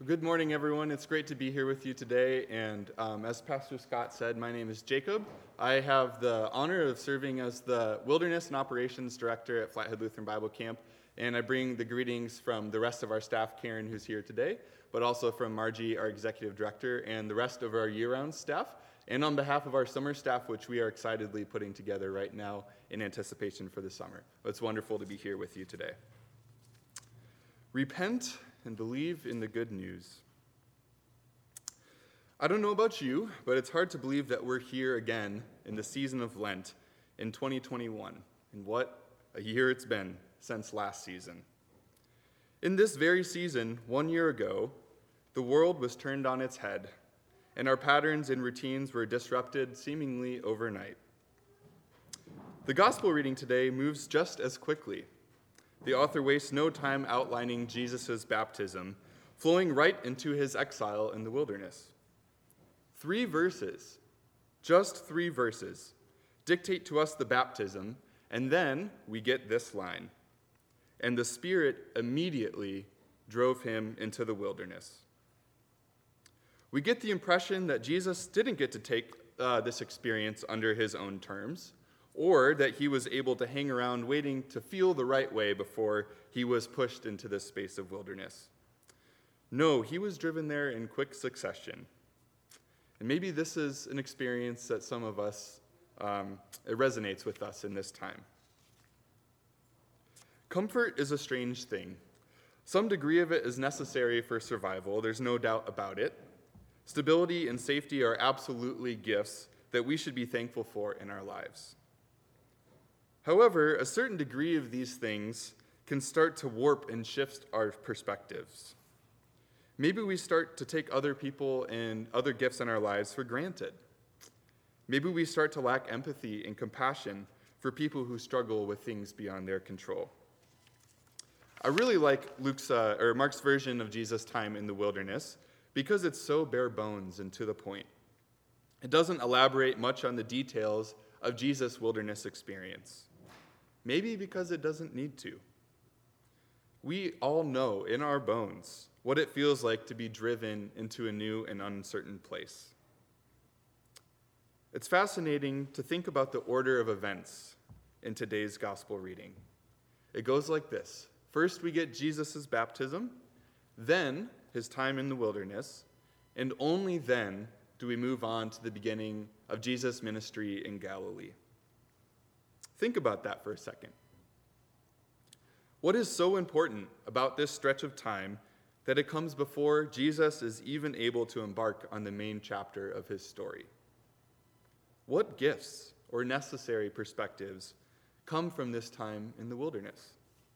Good morning, everyone. It's great to be here with you today. And as Pastor Scott said, my name is Jacob. I have the honor of serving as the Wilderness and Operations Director at Flathead Lutheran Bible Camp. And I bring the greetings from the rest of our staff, Karen, who's here today, but also from Margie, our Executive Director, and the rest of our year-round staff. And on behalf of our summer staff, which we are excitedly putting together right now in anticipation for the summer. It's wonderful to be here with you today. Repent and believe in the good news. I don't know about you, but it's hard to believe that we're here again in the season of Lent in 2021, and what a year it's been since last season. In this very season, 1 year ago, the world was turned on its head, and our patterns and routines were disrupted seemingly overnight. The gospel reading today moves just as quickly. The author wastes no time outlining Jesus' baptism, flowing right into his exile in the wilderness. 3 verses, just 3 verses, dictate to us the baptism, and then we get this line, "And the Spirit immediately drove him into the wilderness." We get the impression that Jesus didn't get to take this experience under his own terms, or that he was able to hang around waiting to feel the right way before he was pushed into this space of wilderness. No, he was driven there in quick succession. And maybe this is an experience that some of us, it resonates with us in this time. Comfort is a strange thing. Some degree of it is necessary for survival, there's no doubt about it. Stability and safety are absolutely gifts that we should be thankful for in our lives. However, a certain degree of these things can start to warp and shift our perspectives. Maybe we start to take other people and other gifts in our lives for granted. Maybe we start to lack empathy and compassion for people who struggle with things beyond their control. I really like Mark's version of Jesus' time in the wilderness because it's so bare bones and to the point. It doesn't elaborate much on the details of Jesus' wilderness experience. Maybe because it doesn't need to. We all know in our bones what it feels like to be driven into a new and uncertain place. It's fascinating to think about the order of events in today's gospel reading. It goes like this. First, we get Jesus' baptism, then his time in the wilderness, and only then do we move on to the beginning of Jesus' ministry in Galilee. Think about that for a second. What is so important about this stretch of time that it comes before Jesus is even able to embark on the main chapter of his story? What gifts or necessary perspectives come from this time in the wilderness?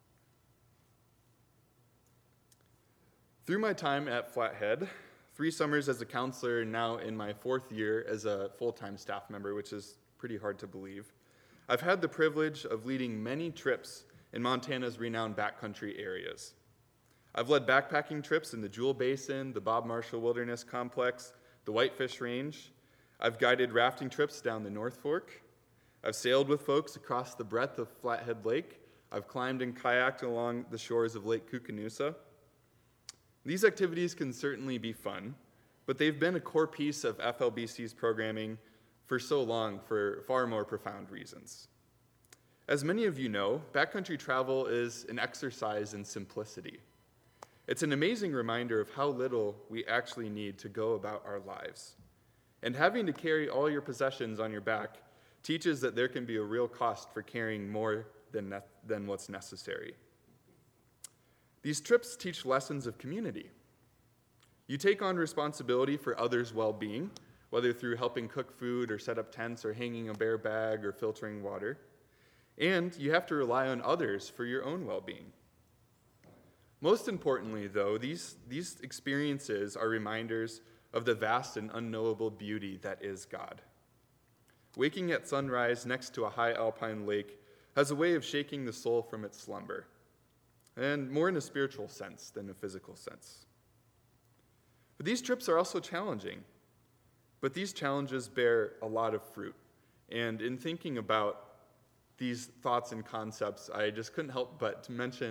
Through my time at Flathead, 3 summers as a counselor, and now in my 4th year as a full-time staff member, which is pretty hard to believe, I've had the privilege of leading many trips in Montana's renowned backcountry areas. I've led backpacking trips in the Jewel Basin, the Bob Marshall Wilderness Complex, the Whitefish Range. I've guided rafting trips down the North Fork. I've sailed with folks across the breadth of Flathead Lake. I've climbed and kayaked along the shores of Lake Koocanusa. These activities can certainly be fun, but they've been a core piece of FLBC's programming for so long for far more profound reasons. As many of you know, backcountry travel is an exercise in simplicity. It's an amazing reminder of how little we actually need to go about our lives. And having to carry all your possessions on your back teaches that there can be a real cost for carrying more than what's necessary. These trips teach lessons of community. You take on responsibility for others' well-being, whether through helping cook food or set up tents or hanging a bear bag or filtering water. And you have to rely on others for your own well-being. Most importantly, though, these experiences are reminders of the vast and unknowable beauty that is God. Waking at sunrise next to a high alpine lake has a way of shaking the soul from its slumber, and more in a spiritual sense than a physical sense. But these trips are also challenging. But these challenges bear a lot of fruit. And in thinking about these thoughts and concepts, I just couldn't help but to mention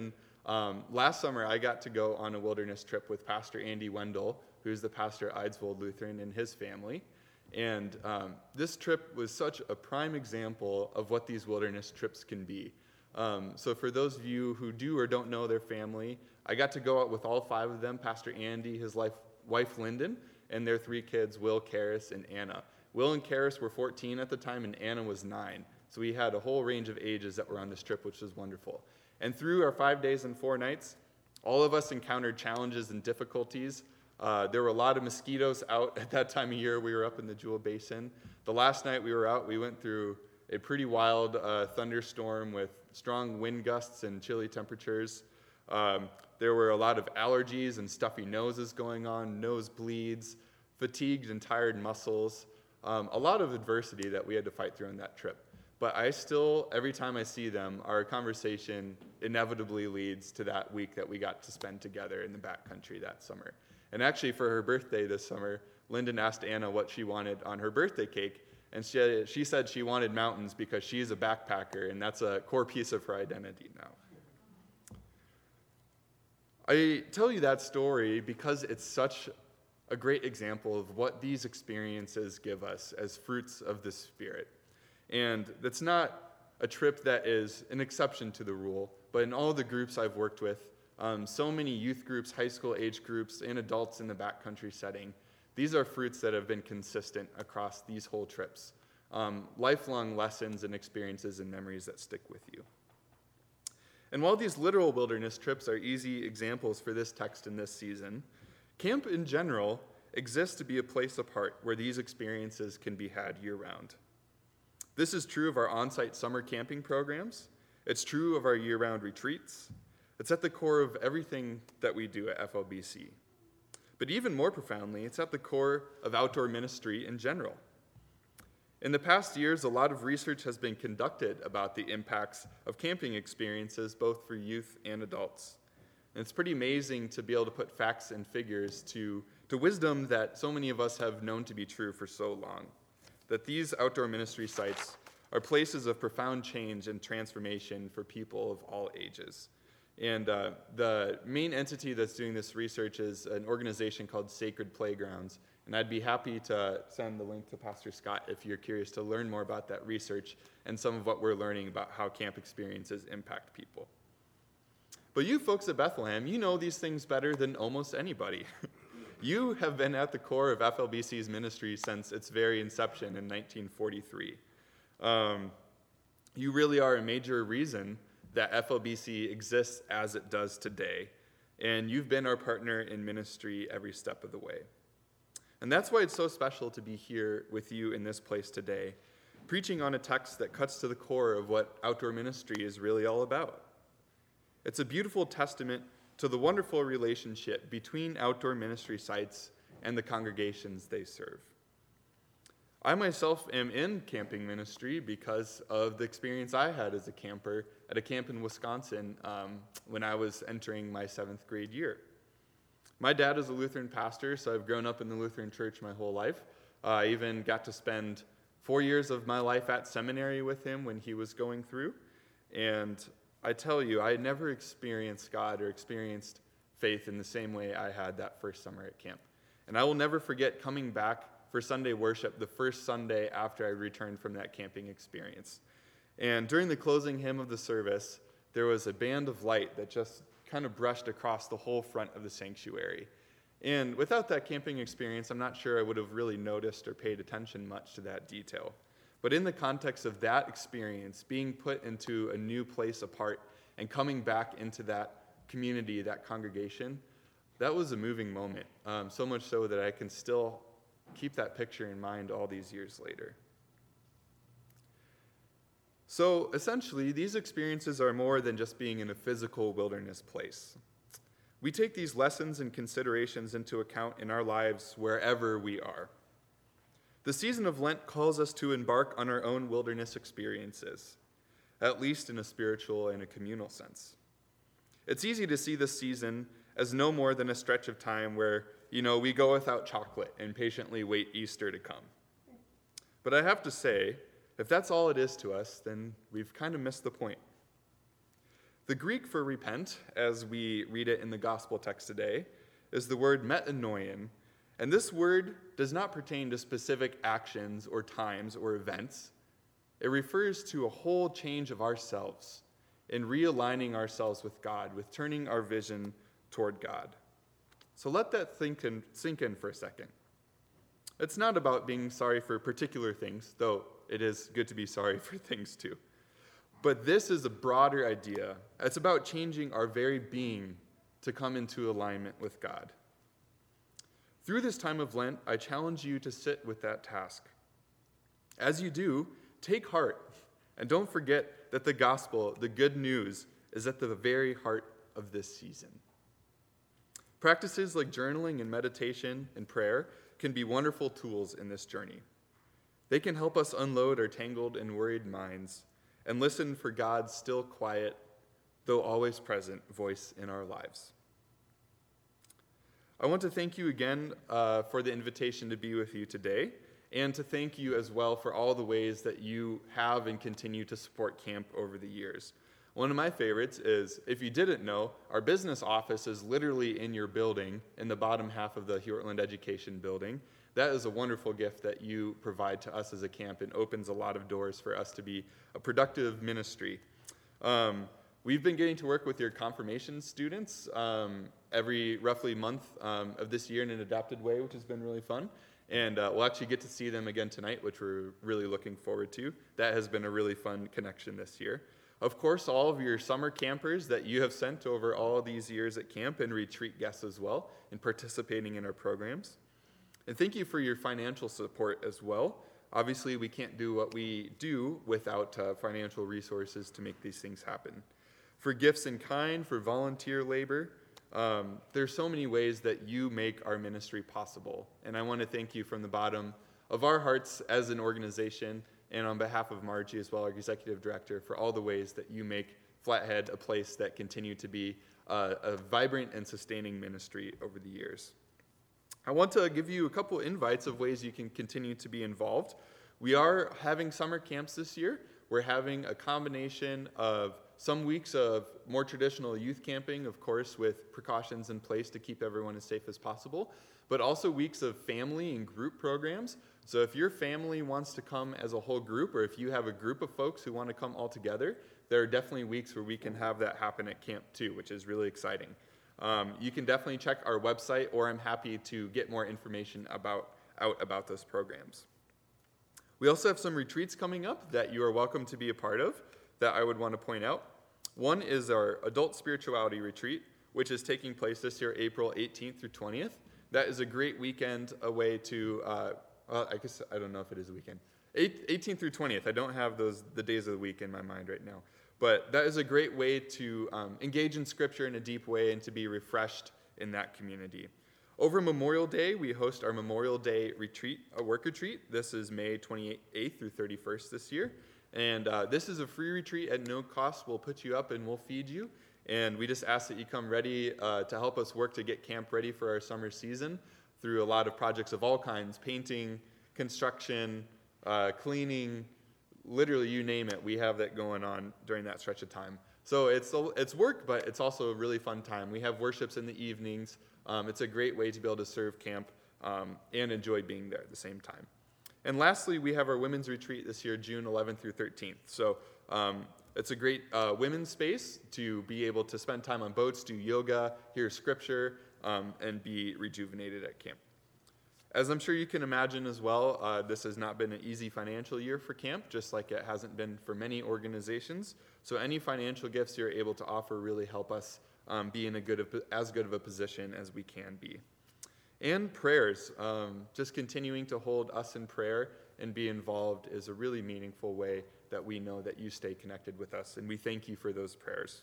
Last summer, I got to go on a wilderness trip with Pastor Andy Wendell, who's the pastor at Eidsvold Lutheran, and his family. And this trip was such a prime example of what these wilderness trips can be. So for those of you who do or don't know their family, I got to go out with all 5 of them, Pastor Andy, his wife Lyndon, and their 3 kids, Will, Karis, and Anna. Will and Karis were 14 at the time, and Anna was 9. So we had a whole range of ages that were on this trip, which was wonderful. And through our 5 days and 4 nights, all of us encountered challenges and difficulties. There were a lot of mosquitoes out at that time of year. We were up in the Jewel Basin. The last night we were out, we went through a pretty wild thunderstorm with strong wind gusts and chilly temperatures. There were a lot of allergies and stuffy noses going on, nosebleeds, fatigued and tired muscles, a lot of adversity that we had to fight through on that trip. But I still, every time I see them, our conversation inevitably leads to that week that we got to spend together in the backcountry that summer. And actually, for her birthday this summer, Lyndon asked Anna what she wanted on her birthday cake, and she said she wanted mountains because she's a backpacker, and that's a core piece of her identity now. I tell you that story because it's such a great example of what these experiences give us as fruits of the Spirit. And that's not a trip that is an exception to the rule, but in all the groups I've worked with, so many youth groups, high school age groups, and adults in the backcountry setting, these are fruits that have been consistent across these whole trips. Lifelong lessons and experiences and memories that stick with you. And while these literal wilderness trips are easy examples for this text in this season, camp in general exists to be a place apart where these experiences can be had year-round. This is true of our on-site summer camping programs. It's true of our year-round retreats. It's at the core of everything that we do at FLBC. But even more profoundly, it's at the core of outdoor ministry in general. In the past years, a lot of research has been conducted about the impacts of camping experiences, both for youth and adults. And it's pretty amazing to be able to put facts and figures to wisdom that so many of us have known to be true for so long. That these outdoor ministry sites are places of profound change and transformation for people of all ages. And the main entity that's doing this research is an organization called Sacred Playgrounds. And I'd be happy to send the link to Pastor Scott if you're curious to learn more about that research and some of what we're learning about how camp experiences impact people. But you folks at Bethlehem, you know these things better than almost anybody. You have been at the core of FLBC's ministry since its very inception in 1943. You really are a major reason that FLBC exists as it does today, and you've been our partner in ministry every step of the way. And that's why it's so special to be here with you in this place today, preaching on a text that cuts to the core of what outdoor ministry is really all about. It's a beautiful testament to the wonderful relationship between outdoor ministry sites and the congregations they serve. I myself am in camping ministry because of the experience I had as a camper at a camp in Wisconsin when I was entering my 7th grade year. My dad is a Lutheran pastor, so I've grown up in the Lutheran church my whole life. I even got to spend 4 years of my life at seminary with him when he was going through. And I tell you, I had never experienced God or experienced faith in the same way I had that first summer at camp. And I will never forget coming back for Sunday worship the first Sunday after I returned from that camping experience. And during the closing hymn of the service, there was a band of light that just kind of brushed across the whole front of the sanctuary. And without that camping experience, I'm not sure I would have really noticed or paid attention much to that detail. But in the context of that experience, being put into a new place apart and coming back into that community, that congregation, that was a moving moment. So much so that I can still keep that picture in mind all these years later. So essentially, these experiences are more than just being in a physical wilderness place. We take these lessons and considerations into account in our lives wherever we are. The season of Lent calls us to embark on our own wilderness experiences, at least in a spiritual and a communal sense. It's easy to see this season as no more than a stretch of time where, we go without chocolate and patiently wait Easter to come. But I have to say, if that's all it is to us, then we've kind of missed the point. The Greek for repent, as we read it in the gospel text today, is the word metanoian, and this word does not pertain to specific actions or times or events. It refers to a whole change of ourselves in realigning ourselves with God, with turning our vision toward God. So let that sink in for a second. It's not about being sorry for particular things, though it is good to be sorry for things too. But this is a broader idea. It's about changing our very being to come into alignment with God. Through this time of Lent, I challenge you to sit with that task. As you do, take heart, and don't forget that the gospel, the good news, is at the very heart of this season. Practices like journaling and meditation and prayer can be wonderful tools in this journey. They can help us unload our tangled and worried minds and listen for God's still quiet, though always present, voice in our lives. I want to thank you again for the invitation to be with you today, and to thank you as well for all the ways that you have and continue to support camp over the years. One of my favorites is, if you didn't know, our business office is literally in your building, in the bottom half of the Hewittland Education building. That is a wonderful gift that you provide to us as a camp and opens a lot of doors for us to be a productive ministry. We've been getting to work with your confirmation students every roughly month of this year in an adapted way, which has been really fun. And we'll actually get to see them again tonight, which we're really looking forward to. That has been a really fun connection this year. Of course, all of your summer campers that you have sent over all these years at camp, and retreat guests as well, in participating in our programs. And thank you for your financial support as well. Obviously, we can't do what we do without financial resources to make these things happen. For gifts in kind, for volunteer labor, there's so many ways that you make our ministry possible. And I want to thank you from the bottom of our hearts as an organization, and on behalf of Margie as well, our executive director, for all the ways that you make Flathead a place that continue to be a vibrant and sustaining ministry over the years. I want to give you a couple invites of ways you can continue to be involved. We are having summer camps this year. We're having a combination of some weeks of more traditional youth camping, of course, with precautions in place to keep everyone as safe as possible, but also weeks of family and group programs. So if your family wants to come as a whole group, or if you have a group of folks who want to come all together, there are definitely weeks where we can have that happen at camp too, which is really exciting. You can definitely check our website, or I'm happy to get more information about those programs. We also have some retreats coming up that you are welcome to be a part of that I would want to point out. One is our Adult Spirituality Retreat, which is taking place this year, April 18th through 20th. That is a great weekend away to, I guess I don't know if it is a weekend. 18th through 20th. I don't have the days of the week in my mind right now. But that is a great way to engage in Scripture in a deep way and to be refreshed in that community. Over Memorial Day, we host our Memorial Day retreat, a work retreat. This is May 28th through 31st this year. And this is a free retreat at no cost. We'll put you up and we'll feed you. And we just ask that you come ready to help us work to get camp ready for our summer season through a lot of projects of all kinds: painting, construction, cleaning, literally you name it. We have that going on during that stretch of time. So it's work, but it's also a really fun time. We have worships in the evenings. It's a great way to be able to serve camp and enjoy being there at the same time. And lastly, we have our women's retreat this year, June 11th through 13th. So it's a great women's space to be able to spend time on boats, do yoga, hear Scripture, and be rejuvenated at camp. As I'm sure you can imagine as well, this has not been an easy financial year for camp, just like it hasn't been for many organizations. So any financial gifts you're able to offer really help us be in as good of a position as we can be. And prayers, just continuing to hold us in prayer and be involved is a really meaningful way that we know that you stay connected with us, and we thank you for those prayers.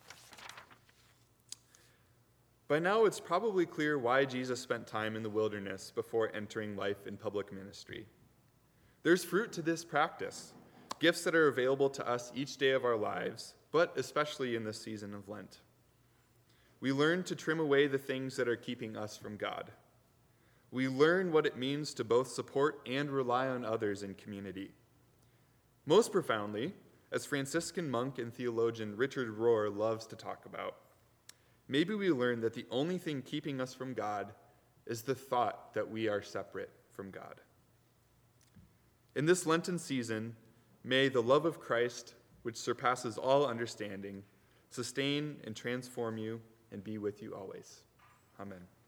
By now, it's probably clear why Jesus spent time in the wilderness before entering life in public ministry. There's fruit to this practice, gifts that are available to us each day of our lives, but especially in this season of Lent. We learn to trim away the things that are keeping us from God. We learn what it means to both support and rely on others in community. Most profoundly, as Franciscan monk and theologian Richard Rohr loves to talk about. Maybe we learn that the only thing keeping us from God is the thought that we are separate from God. In this Lenten season, may the love of Christ, which surpasses all understanding, sustain and transform you and be with you always. Amen.